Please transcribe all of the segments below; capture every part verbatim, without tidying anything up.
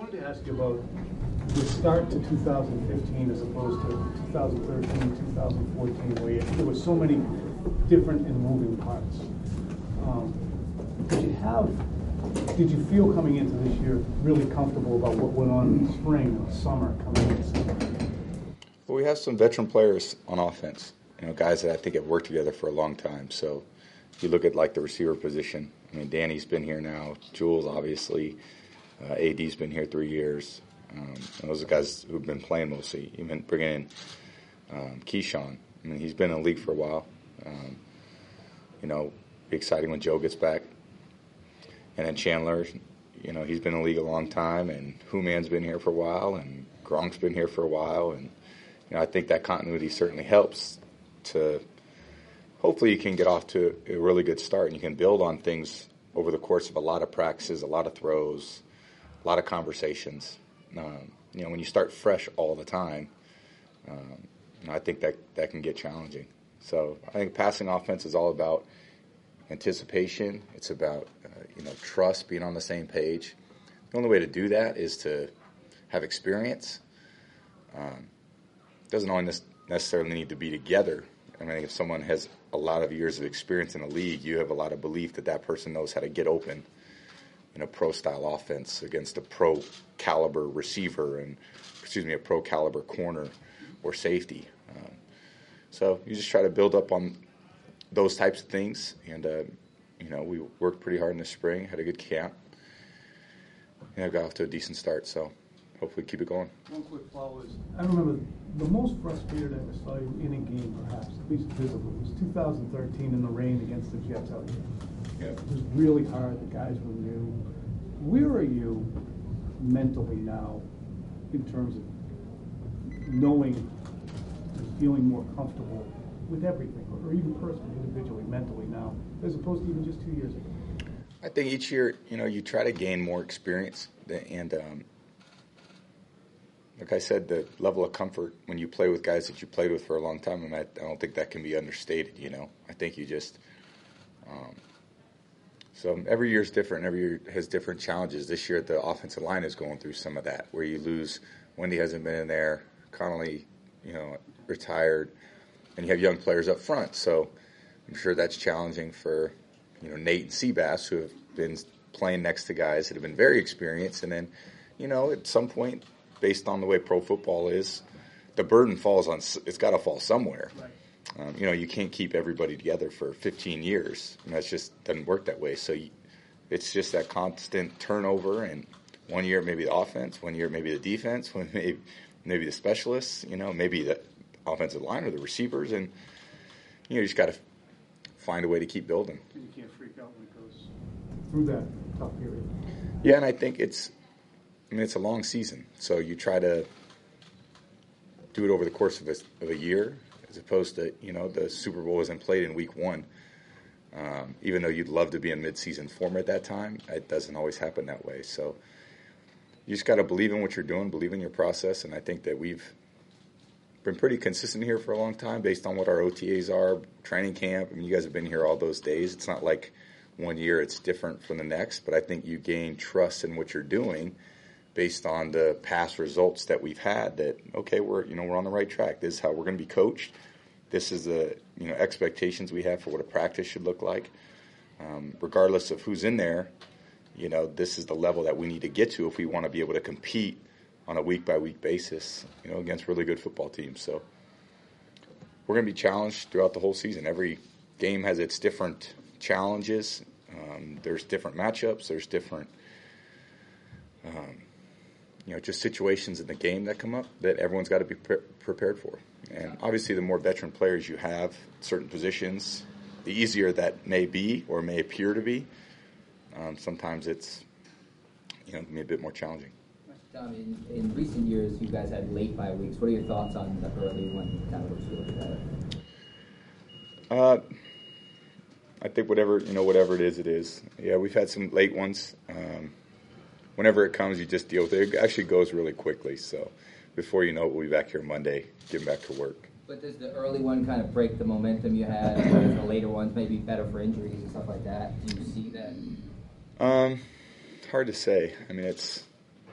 wanted to ask you about the start to two thousand fifteen as opposed to two thousand thirteen, two thousand fourteen, where you, there were so many different and moving parts. Um, did you have, did you feel coming into this year really comfortable about what went on in the spring and summer coming into? Well, we have some veteran players on offense, you know, guys that I think have worked together for a long time. So if you look at like the receiver position, I mean, Danny's been here now, Jules obviously, uh, A D's been here three years. Um, and those are guys who've been playing mostly. Even bringing in um, Keyshawn. I mean, he's been in the league for a while. Um, you know, be exciting when Joe gets back. And then Chandler, you know, he's been in the league a long time, and Hooman's been here for a while, and Gronk's been here for a while, and you know, I think that continuity certainly helps to. Hopefully, you can get off to a really good start, and you can build on things over the course of a lot of practices, a lot of throws, a lot of conversations. Um, you know, when you start fresh all the time, um, you know, I think that that can get challenging. So I think passing offense is all about anticipation. It's about uh, you know trust, being on the same page. The only way to do that is to have experience. Um, doesn't always necessarily need to be together. I mean, if someone has a lot of years of experience in a league, you have a lot of belief that that person knows how to get open in a pro-style offense against a pro-caliber receiver and, excuse me, a pro-caliber corner or safety. Um, so you just try to build up on those types of things. And, uh, you know, we worked pretty hard in the spring, had a good camp, and I got off to a decent start. So hopefully keep it going. One quick follow is, I remember the most frustrated I ever saw you in a game, perhaps, at least visibly, was two thousand thirteen in the rain against the Jets out here. Yeah. It was really hard. The guys were new. Where are you mentally now in terms of knowing and feeling more comfortable with everything, or even personally, individually, mentally now, as opposed to even just two years ago? I think each year, you know, you try to gain more experience, and um, like I said, the level of comfort when you play with guys that you played with for a long time, and I, I don't think that can be understated, you know. I think you just um, – so every year is different. Every year has different challenges. This year the offensive line is going through some of that, where you lose – Wendy hasn't been in there, Connolly, you know, retired, and you have young players up front. So I'm sure that's challenging for, you know, Nate and Seabass, who have been playing next to guys that have been very experienced. And then, you know, at some point – based on the way pro football is, the burden falls on, it's got to fall somewhere. Right. Um, you know, you can't keep everybody together for fifteen years. And that just doesn't work that way. So you, it's just that constant turnover. And one year maybe the offense, one year maybe the defense, one maybe, maybe the specialists, you know, maybe the offensive line or the receivers. And, you know, you just got to find a way to keep building. You can't freak out when it goes through that tough period. Yeah, and I think it's, I mean, it's a long season, so you try to do it over the course of a, of a year, as opposed to, you know, the Super Bowl isn't played in week one. Um, even though you'd love to be in mid-season form at that time, it doesn't always happen that way. So you just got to believe in what you're doing, believe in your process, and I think that we've been pretty consistent here for a long time based on what our O T As are, training camp. I mean, you guys have been here all those days. It's not like one year it's different from the next, but I think you gain trust in what you're doing based on the past results that we've had, that, okay, we're, you know, we're on the right track. This is how we're going to be coached. This is the, you know, expectations we have for what a practice should look like. Um, regardless of who's in there, you know, this is the level that we need to get to if we want to be able to compete on a week-by-week basis, you know, against really good football teams. So we're going to be challenged throughout the whole season. Every game has its different challenges. Um, there's different matchups. There's different um, – you know, just situations in the game that come up that everyone's got to be pre- prepared for. And obviously the more veteran players you have at certain positions, the easier that may be or may appear to be. Um, sometimes it's, you know, maybe a bit more challenging. Tom, in, in recent years, you guys had late bye weeks. What are your thoughts on the early one? Kind of looks really better. Uh, I think whatever, you know, whatever it is, it is. Yeah, we've had some late ones. Um, Whenever it comes, you just deal with it. It actually goes really quickly. So before you know it, we'll be back here Monday, getting back to work. But does the early one kind of break the momentum you had? Whereas the later ones maybe better for injuries and stuff like that? Do you see that? Um, hard to say. I mean, it's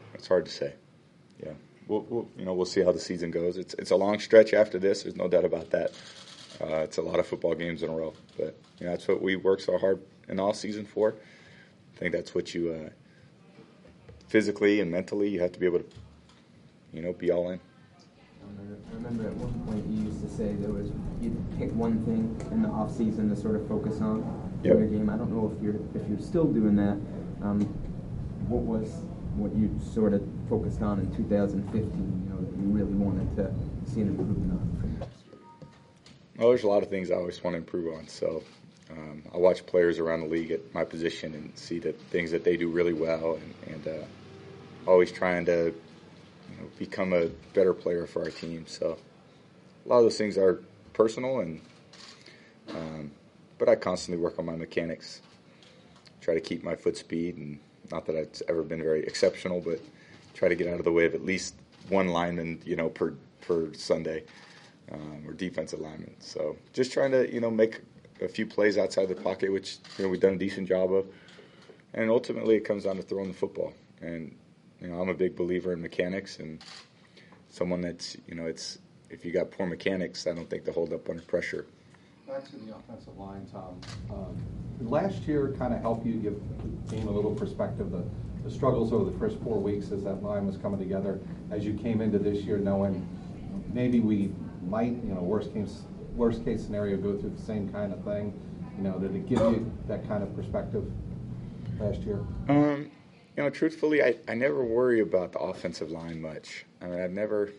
It's hard to say. Yeah, we'll, we'll you know we'll see how the season goes. It's it's a long stretch after this. There's no doubt about that. Uh, it's a lot of football games in a row, but you know that's what we work so hard in all season for. I think that's what you uh, physically and mentally you have to be able to you know be all in. I remember at one point you used to say there was you'd pick one thing in the off season to sort of focus on Yep. in your game. I don't know if you're if you're still doing that. Um, what was what you sort of focused on in two thousand fifteen? You know that you really wanted to see an improvement on from last year. Well, there's a lot of things I always want to improve on. So um, I watch players around the league at my position and see the things that they do really well, and, and uh, always trying to you know, become a better player for our team. So a lot of those things are personal, and um, but I constantly work on my mechanics, try to keep my foot speed, and not that it's ever been very exceptional, but try to get out of the way of at least one lineman, you know, per per Sunday. Um, or defensive linemen. So just trying to, you know, make a few plays outside the pocket, which, you know, we've done a decent job of. And ultimately it comes down to throwing the football. And, you know, I'm a big believer in mechanics, and someone that's, you know, it's, if you got poor mechanics, I don't think they hold up under pressure. Back to the offensive line, Tom. Um, did last year kind of help you give the team a little perspective, the, the struggles over the first four weeks as that line was coming together, as you came into this year knowing maybe we might, you know, worst case worst case scenario, go through the same kind of thing? You know, did it give you that kind of perspective last year? Um, you know, truthfully, I, I never worry about the offensive line much. I mean, I've never.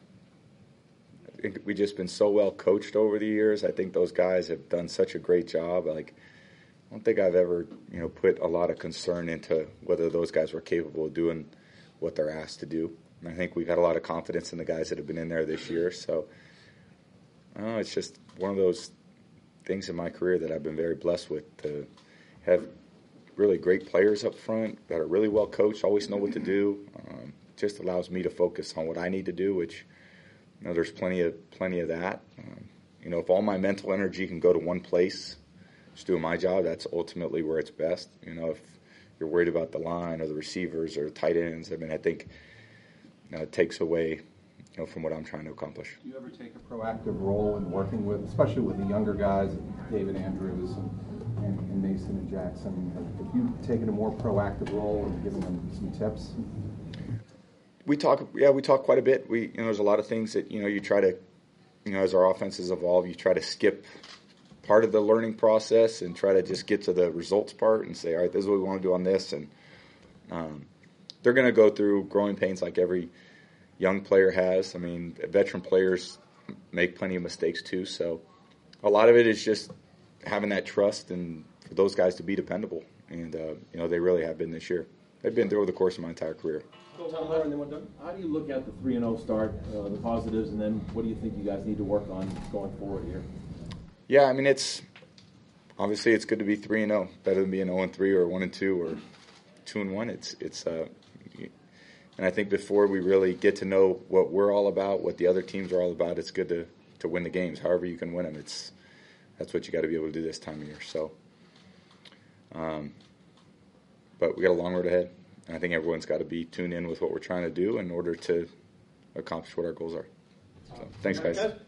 I think we've just been so well coached over the years. I think those guys have done such a great job. Like, I don't think I've ever, you know, put a lot of concern into whether those guys were capable of doing what they're asked to do. And I think we've had a lot of confidence in the guys that have been in there this year. So, I don't know, it's just one of those things in my career that I've been very blessed with, to have really great players up front that are really well coached, always know what to do. Um, just allows me to focus on what I need to do, which, you know, there's plenty of plenty of that. Um, you know, if all my mental energy can go to one place, just doing my job, that's ultimately where it's best. You know, if you're worried about the line or the receivers or the tight ends, I mean, I think you know, it takes away, you know, from what I'm trying to accomplish. Do you ever take a proactive role in working with, especially with the younger guys, David Andrews and, and, and Mason and Jackson? Have you taken a more proactive role in giving them some tips? We talk, yeah, we talk quite a bit. We, you know, there's a lot of things that, you know, you try to, you know, as our offenses evolve, you try to skip part of the learning process and try to just get to the results part and say, all right, this is what we want to do on this. And um, they're going to go through growing pains like every young player has. I mean, veteran players make plenty of mistakes too. So a lot of it is just having that trust and for those guys to be dependable. And, uh, you know, they really have been this year. They've been through over the course of my entire career. Tom, how, how do you look at the three and oh start, uh, the positives, and then what do you think you guys need to work on going forward here? Yeah, I mean, it's obviously it's good to be three and oh, better than being oh and three or one and two or two and one. It's it's uh, and I think before we really get to know what we're all about, what the other teams are all about, it's good to, to win the games. However you can win them, it's that's what you got to be able to do this time of year. So, um, but we got a long road ahead. And I think everyone's got to be tuned in with what we're trying to do in order to accomplish what our goals are. So, thanks, guys.